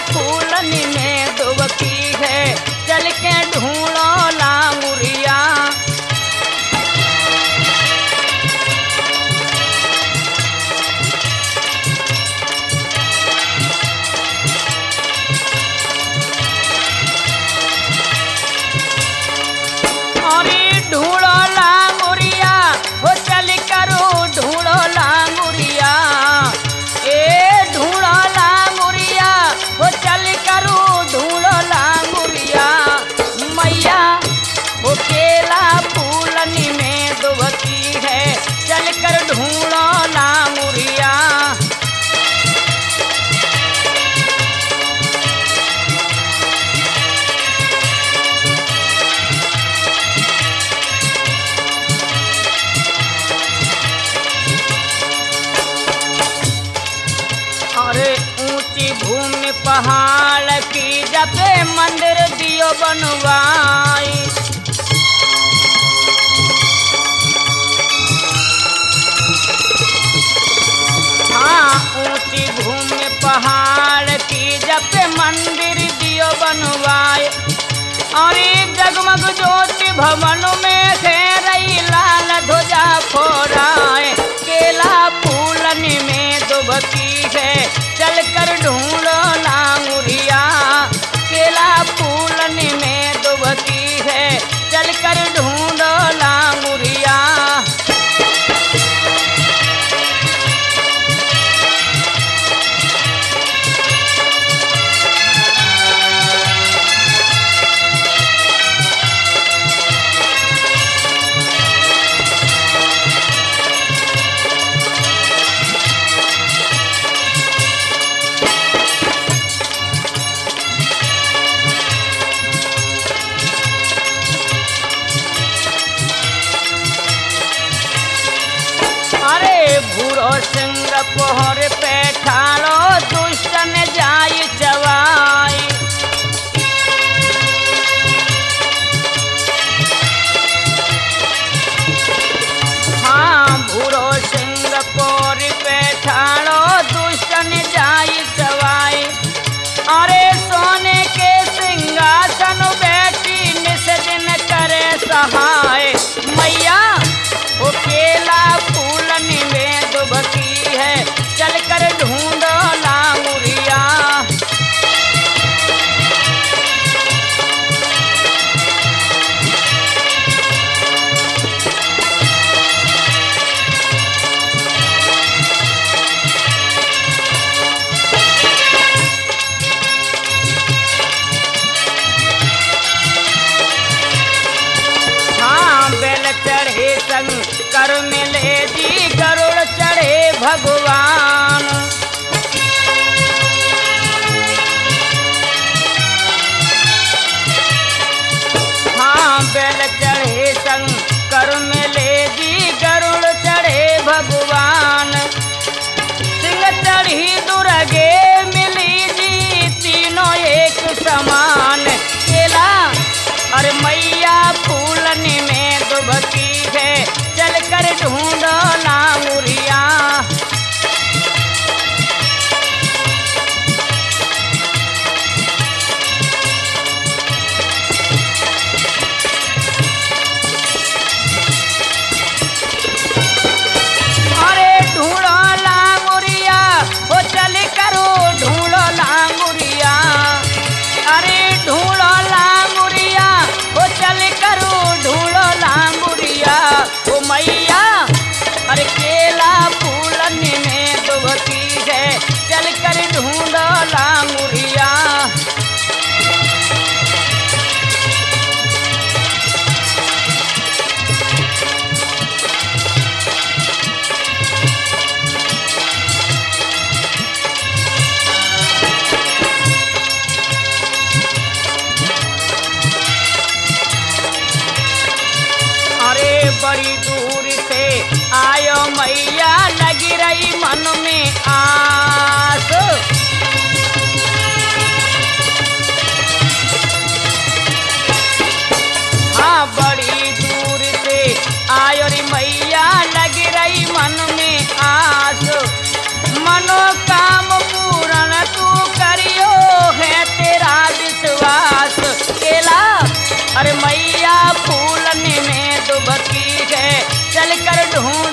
फूलनी में दुबकी है, चल के ढूंढो लांगुरिया। अरे ढूंढो लांगुरिया, हो चल करो ढूंढो लांगुरिया। ए ढूंढो लांगुरिया, हो चल करो ढूंढो लांगुरिया। मैया वो केला फूलनी में दुबकी है, चल कर ढूंढो लांगुरिया। अरे ऊंची भूमि पहाड़ की जपे मंदिर दियो बनवाई। हाँ ऊंची भूमि पहाड़ की जपे मंदिर दियो बनवाए। अरे जगमग ज्योति भवन में घेरई लाल ध्वजा फोराए। केला फूलनी में दुबकी है, चल कर ढूंढो लांगुरिया। केला फूलनी में दुबकी है, चल कर ढूंढो लांगुरिया। अरे भूरो सिंह पोहर पे ठालो, दुष्टन जाई चवाई। हाँ भूरो सिंह पोहर पे ठालो, दुष्टन जाई चवाई। अरे सोने के सिंहासन बैठी निस दिन करे सहाय। मैया वो केला फूलनी में दुबकी है, चल कर ढूंढो लांगुरिया। हाँ बेल चढ़े शंकर मिले जी, गरुड़ चढ़े भगवान। हाँ बेल चढ़े शंकर मिले जी, गरुड़ चढ़े भगवान। सिंह चढ़ी दुर्गे मिली जी, तीनों एक समान। केला अरे मैया फूलनी में दुबकी है, चल कर ढूंढो लांगुरिया। अरे ढूंढो लांगुरिया, हो चल करो ढूंढो लांगुरिया। अरे ढूंढो लांगुरिया, हो चल करो ढूंढो लांगुरिया। ओ मैया अरे केला फूलनी में दुबकी है, चल कर ढूंढो लांगुरिया। अरे बड़ी दूर से आयो मैया, लगी रही मन में आस। हाँ बड़ी दूर से आयो रे मैया, लगी रही मन में आस। मनोकाम पूर्ण तू करियो है अरे मैया फूलन में दुबकी है चल कर ढूंढ